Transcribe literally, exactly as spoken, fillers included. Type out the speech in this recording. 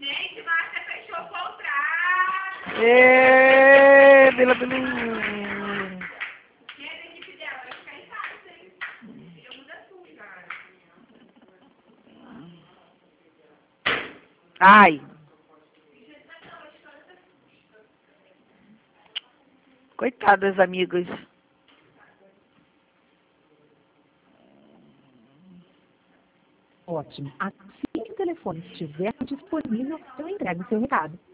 Gente, Márcia fechou o contrato. Ê, Bila Bila. Quem é da equipe dela? Vai ficar em casa, hein? Eu mudo tudo, cara. Ai. Coitadas, amigas. Ótimo. Assim que o telefone estiver disponível, eu entrego o seu recado.